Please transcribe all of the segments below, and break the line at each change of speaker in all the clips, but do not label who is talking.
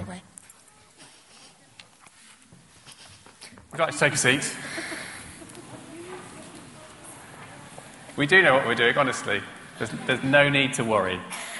way.
Would you like to take a seat? We do know what we're doing, honestly. There's no need to worry.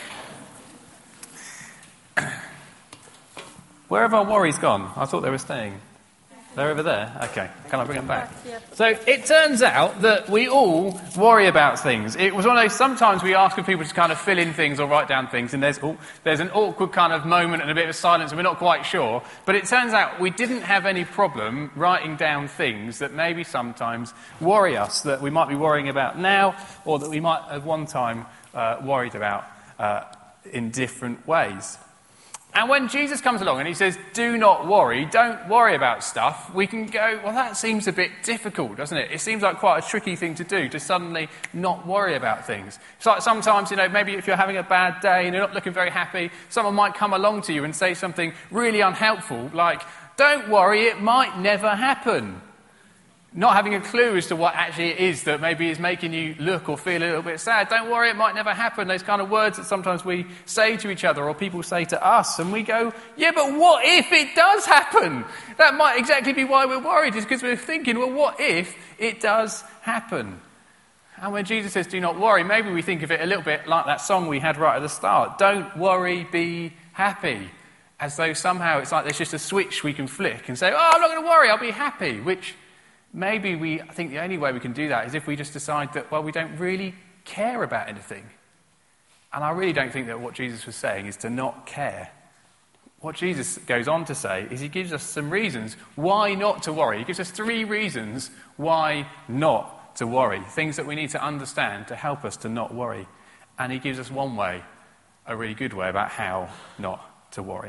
Where have our worries gone? I thought they were staying. They're over there? Okay. Can I bring them back? So it turns out that we all worry about things. It was one of those, sometimes we ask people to kind of fill in things or write down things, and there's an awkward kind of moment and a bit of silence and we're not quite sure. But it turns out we didn't have any problem writing down things that maybe sometimes worry us, that we might be worrying about now, or that we might at one time worried about in different ways. And when Jesus comes along and he says, do not worry, don't worry about stuff, we can go, well, that seems a bit difficult, doesn't it? It seems like quite a tricky thing to do, to suddenly not worry about things. It's like sometimes, maybe if you're having a bad day and you're not looking very happy, someone might come along to you and say something really unhelpful, like, don't worry, it might never happen. Not having a clue as to what actually it is that maybe is making you look or feel a little bit sad. Don't worry, it might never happen. Those kind of words that sometimes we say to each other or people say to us, and we go, yeah, but what if it does happen? That might exactly be why we're worried, is because we're thinking, well, what if it does happen? And when Jesus says, do not worry, maybe we think of it a little bit like that song we had right at the start. Don't worry, be happy. As though somehow it's like there's just a switch we can flick and say, oh, I'm not going to worry, I'll be happy, which maybe I think the only way we can do that is if we just decide that, well, we don't really care about anything. And I really don't think that what Jesus was saying is to not care. What Jesus goes on to say is he gives us some reasons why not to worry. He gives us 3 reasons why not to worry, things that we need to understand to help us to not worry. And he gives us one way, a really good way, about how not to worry.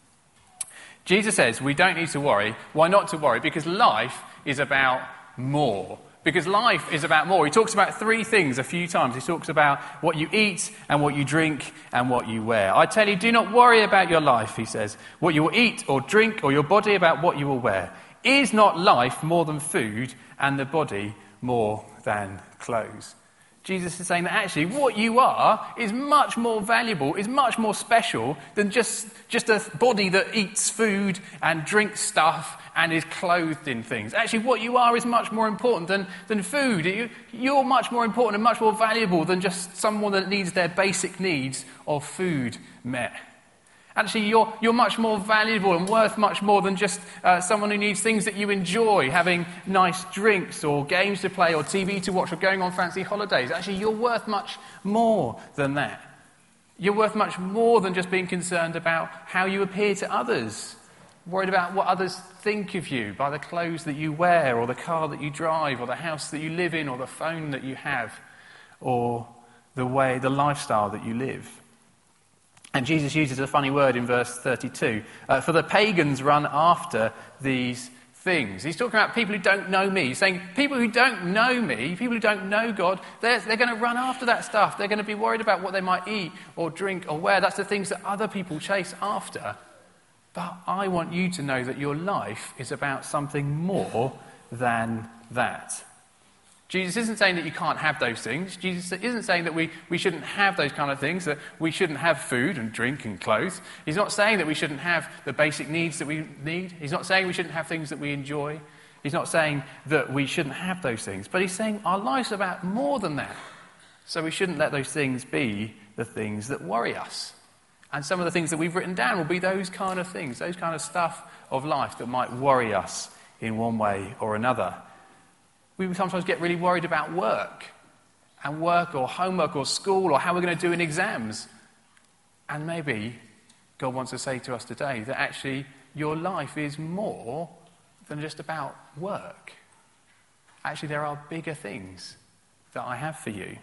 Jesus says we don't need to worry. Why not to worry? Because life is about more. Because life is about more. He talks about 3 things a few times. He talks about what you eat and what you drink and what you wear. I tell you, do not worry about your life, he says, what you will eat or drink, or your body about what you will wear. Is not life more than food, and the body more than clothes? Jesus is saying that actually what you are is much more valuable, is much more special than just a body that eats food and drinks stuff and is clothed in things. Actually, what you are is much more important than food. You're much more important and much more valuable than just someone that needs their basic needs of food met. Actually, you're much more valuable and worth much more than just someone who needs things that you enjoy, having nice drinks or games to play or TV to watch or going on fancy holidays. Actually, you're worth much more than that. You're worth much more than just being concerned about how you appear to others, worried about what others think of you by the clothes that you wear or the car that you drive or the house that you live in or the phone that you have or the lifestyle that you live. And Jesus uses a funny word in verse 32. For the pagans run after these things. He's talking about people who don't know me. He's saying people who don't know me, people who don't know God, they're going to run after that stuff. They're going to be worried about what they might eat or drink or wear. That's the things that other people chase after. But I want you to know that your life is about something more than that. Jesus isn't saying that you can't have those things. Jesus isn't saying that we shouldn't have those kind of things, that we shouldn't have food and drink and clothes. He's not saying that we shouldn't have the basic needs that we need. He's not saying we shouldn't have things that we enjoy. He's not saying that we shouldn't have those things. But he's saying our life's about more than that. So we shouldn't let those things be the things that worry us. And some of the things that we've written down will be those kind of things, those kind of stuff of life that might worry us in one way or another. We sometimes get really worried about work or homework or school or how we're going to do in exams. And maybe God wants to say to us today that actually your life is more than just about work. Actually, there are bigger things that I have for you.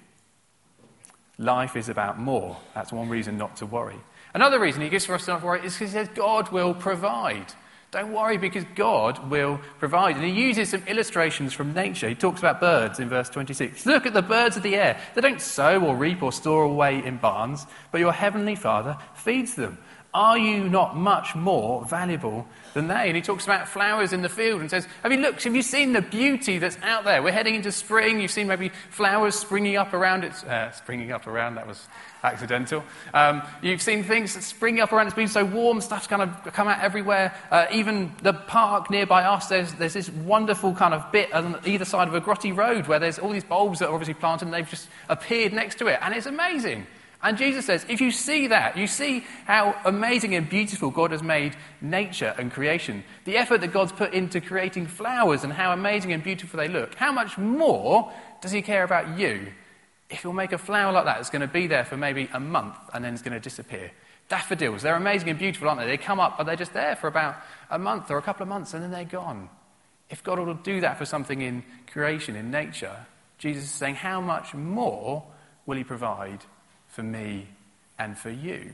Life is about more. That's one reason not to worry. Another reason he gives for us not to worry is because he says God will provide. Don't worry because God will provide. And he uses some illustrations from nature. He talks about birds in verse 26. Look at the birds of the air. They don't sow or reap or store away in barns, but your heavenly Father feeds them. Are you not much more valuable than they? And he talks about flowers in the field and says, have you seen the beauty that's out there? We're heading into spring. You've seen maybe flowers springing up around it. That was accidental. You've seen things springing up around. It's been so warm. Stuff's kind of come out everywhere. Even the park nearby us, there's this wonderful kind of bit on either side of a grotty road where there's all these bulbs that are obviously planted and they've just appeared next to it. And it's amazing. And Jesus says, if you see that, you see how amazing and beautiful God has made nature and creation, the effort that God's put into creating flowers and how amazing and beautiful they look, how much more does he care about you if you'll make a flower like that that's going to be there for maybe a month and then it's going to disappear? Daffodils, they're amazing and beautiful, aren't they? They come up, but they're just there for about a month or a couple of months and then they're gone. If God will do that for something in creation, in nature, Jesus is saying, how much more will he provide for me and for you?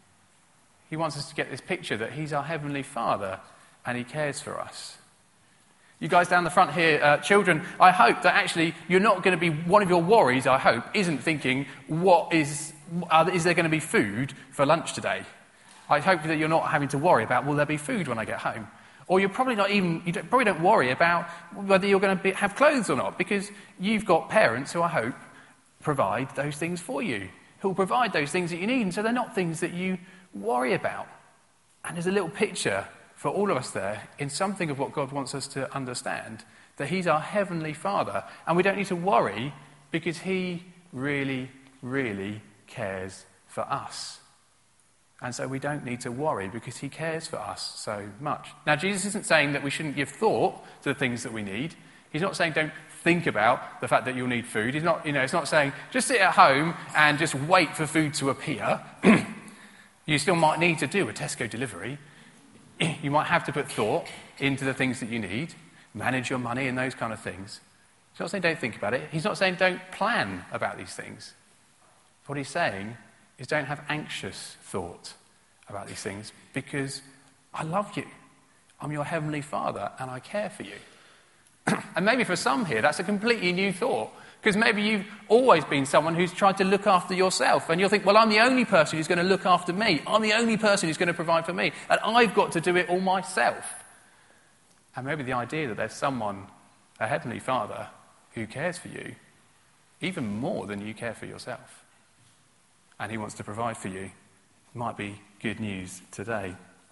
He wants us to get this picture that he's our Heavenly Father and he cares for us. You guys down the front here, children, I hope that actually you're not going to be, one of your worries, I hope, isn't thinking, is there going to be food for lunch today? I hope that you're not having to worry about, will there be food when I get home? Or you're probably probably don't worry about whether you're going to have clothes or not, because you've got parents who I hope provide those things for you, who will provide those things that you need, and so they're not things that you worry about. And there's a little picture for all of us there in something of what God wants us to understand, that he's our Heavenly Father, and we don't need to worry because he really, really cares for us. And so we don't need to worry because he cares for us so much. Now, Jesus isn't saying that we shouldn't give thought to the things that we need. He's not saying don't think about the fact that you'll need food. He's not, it's not saying just sit at home and just wait for food to appear. You still might need to do a Tesco delivery. You might have to put thought into the things that you need, manage your money and those kind of things. He's not saying don't think about it. He's not saying don't plan about these things. What he's saying is don't have anxious thought about these things because I love you. I'm your Heavenly Father and I care for you. And maybe for some here, that's a completely new thought. Because maybe you've always been someone who's tried to look after yourself. And you'll think, well, I'm the only person who's going to look after me. I'm the only person who's going to provide for me. And I've got to do it all myself. And maybe the idea that there's someone, a Heavenly Father, who cares for you, even more than you care for yourself. And he wants to provide for you, might be good news today.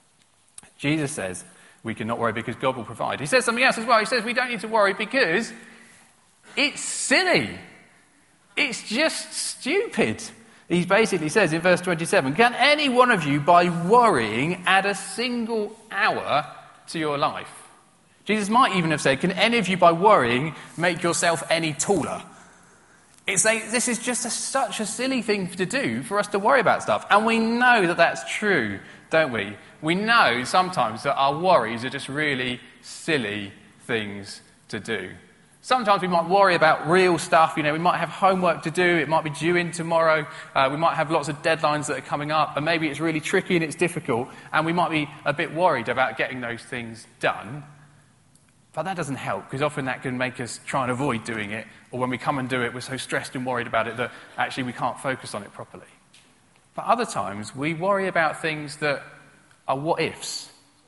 Jesus says we cannot worry because God will provide. He says something else as well. He says we don't need to worry because it's silly. It's just stupid. He basically says in verse 27, can any one of you, by worrying, add a single hour to your life? Jesus might even have said, can any of you, by worrying, make yourself any taller? It's like, this is just such a silly thing to do for us to worry about stuff. And we know that that's true, don't we? We know sometimes that our worries are just really silly things to do. Sometimes we might worry about real stuff. We might have homework to do. It might be due in tomorrow. We might have lots of deadlines that are coming up. And maybe it's really tricky and it's difficult. And we might be a bit worried about getting those things done. But that doesn't help, because often that can make us try and avoid doing it. Or when we come and do it, we're so stressed and worried about it that actually we can't focus on it properly. But other times, we worry about things that are what-ifs.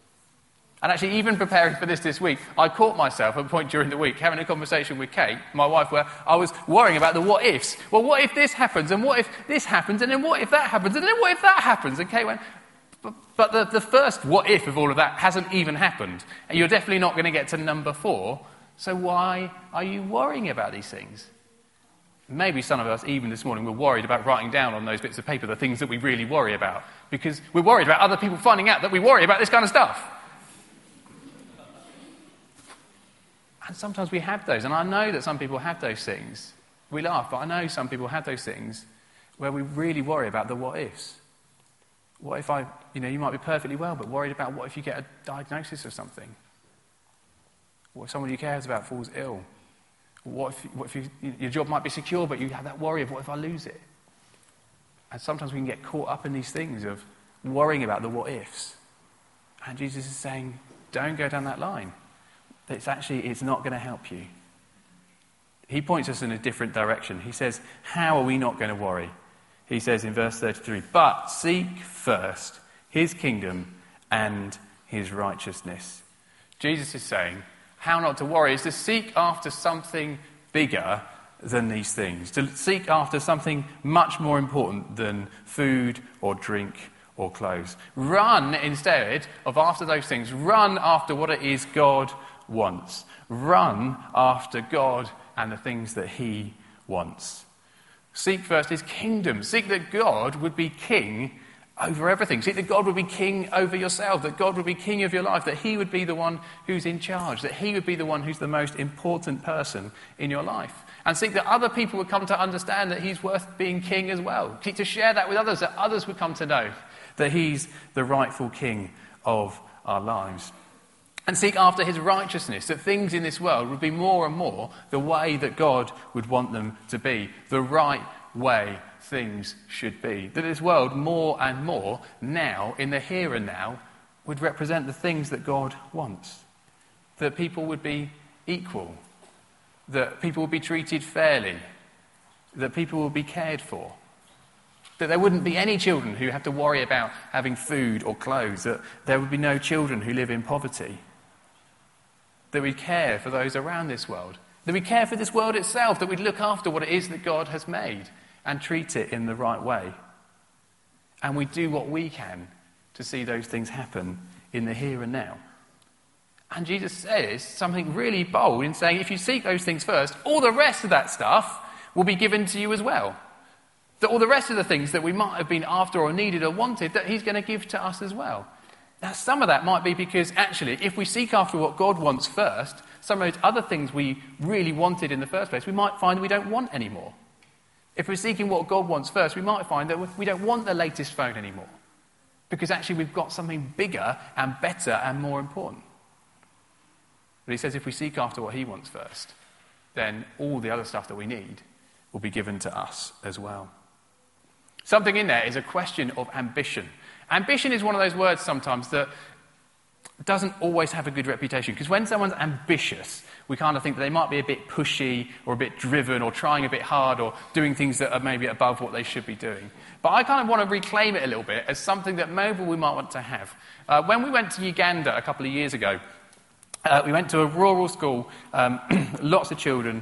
And actually, even preparing for this week, I caught myself at a point during the week having a conversation with Kate, my wife, where I was worrying about the what-ifs. Well, what if this happens? And what if this happens? And then what if that happens? And then what if that happens? And Kate went, but the first what-if of all of that hasn't even happened. And you're definitely not going to get to number 4. So why are you worrying about these things? Maybe some of us, even this morning, were worried about writing down on those bits of paper the things that we really worry about. Because we're worried about other people finding out that we worry about this kind of stuff. And sometimes we have those. And I know that some people have those things. We laugh, but I know some people have those things where we really worry about the what-ifs. What if you might be perfectly well, but worried about what if you get a diagnosis of something? What if someone you care about falls ill? What if your job might be secure, but you have that worry of what if I lose it? And sometimes we can get caught up in these things of worrying about the what-ifs. And Jesus is saying, don't go down that line. It's not going to help you. He points us in a different direction. He says, how are we not going to worry? He says in verse 33, but seek first his kingdom and his righteousness. Jesus is saying how not to worry is to seek after something bigger than these things, to seek after something much more important than food or drink or clothes. Run instead of after those things. Run after what it is God wants. Run after God and the things that he wants. Seek first his kingdom. Seek that God would be king over everything. Seek that God would be king over yourself, that God would be king of your life, that he would be the one who's in charge, that he would be the one who's the most important person in your life. And seek that other people would come to understand that he's worth being king as well. Seek to share that with others, that others would come to know that he's the rightful king of our lives. And seek after his righteousness, that things in this world would be more and more the way that God would want them to be, the right way things should be. That this world more and more now, in the here and now, would represent the things that God wants. That people would be equal, that people would be treated fairly, that people would be cared for, that there wouldn't be any children who have to worry about having food or clothes, that there would be no children who live in poverty, that we'd care for those around this world, that we care for this world itself, that we'd look after what it is that God has made and treat it in the right way. And we do what we can to see those things happen in the here and now. And Jesus says something really bold in saying, if you seek those things first, all the rest of that stuff will be given to you as well. That all the rest of the things that we might have been after or needed or wanted, that he's going to give to us as well. Now, some of that might be because, actually, if we seek after what God wants first, some of those other things we really wanted in the first place, we might find we don't want anymore. If we're seeking what God wants first, we might find that we don't want the latest phone anymore. Because actually we've got something bigger and better and more important. But he says if we seek after what he wants first, then all the other stuff that we need will be given to us as well. Something in there is a question of ambition. Ambition is one of those words sometimes that doesn't always have a good reputation. Because when someone's ambitious, we kind of think that they might be a bit pushy or a bit driven or trying a bit hard or doing things that are maybe above what they should be doing. But I kind of want to reclaim it a little bit as something that maybe we might want to have. When we went to Uganda a couple of years ago, we went to a rural school, lots of children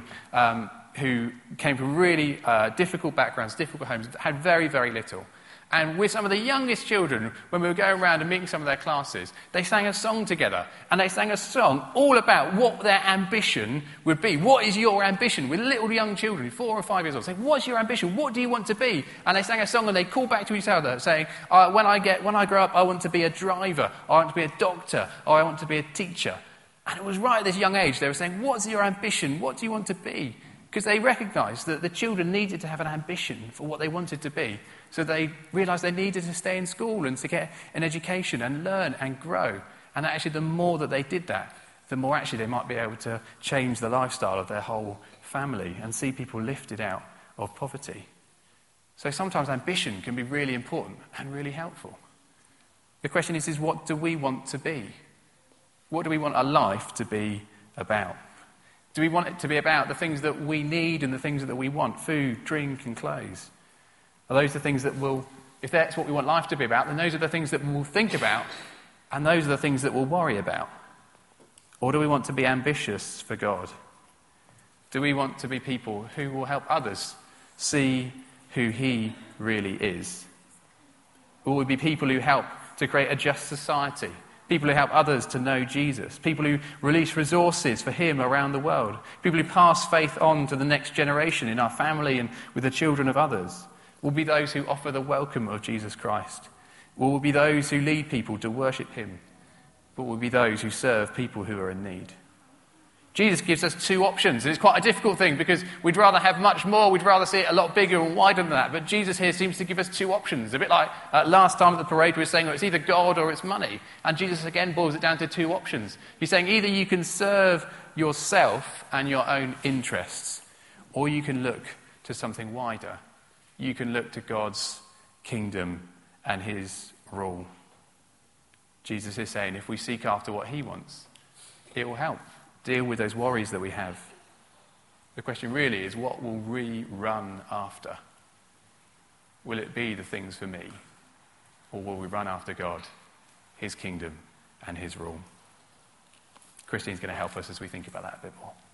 who came from really difficult backgrounds, difficult homes, had very, very little. And with some of the youngest children, when we were going around and meeting some of their classes, they sang a song together. And they sang a song all about what their ambition would be. What is your ambition? With little young children, 4 or 5 years old, saying, what's your ambition? What do you want to be? And they sang a song and they called back to each other saying, when I grow up, I want to be a driver, I want to be a doctor, or I want to be a teacher. And it was right at this young age, they were saying, what's your ambition? What do you want to be? Because they recognised that the children needed to have an ambition for what they wanted to be. So they realised they needed to stay in school and to get an education and learn and grow. And actually the more that they did that, the more actually they might be able to change the lifestyle of their whole family and see people lifted out of poverty. So sometimes ambition can be really important and really helpful. The question is what do we want to be? What do we want our life to be about? Do we want it to be about the things that we need and the things that we want? Food, drink and clothes. Are those the things that will, if that's what we want life to be about, then those are the things that we'll think about and those are the things that we'll worry about. Or do we want to be ambitious for God? Do we want to be people who will help others see who he really is? Will we be people who help to create a just society? People who help others to know Jesus. People who release resources for him around the world. People who pass faith on to the next generation in our family and with the children of others. Will be those who offer the welcome of Jesus Christ. Will be those who lead people to worship him. But will be those who serve people who are in need. Jesus gives us two options, and it's quite a difficult thing because we'd rather have much more, we'd rather see it a lot bigger and wider than that, but Jesus here seems to give us two options. A bit like last time at the parade we were saying, well, it's either God or it's money, and Jesus again boils it down to two options. He's saying either you can serve yourself and your own interests, or you can look to something wider. You can look to God's kingdom and his rule. Jesus is saying if we seek after what he wants, it will help deal with those worries that we have. The question really is, what will we run after? Will it be the things for me? or will we run after God, his kingdom and his rule? Christine's going to help us as we think about that a bit more.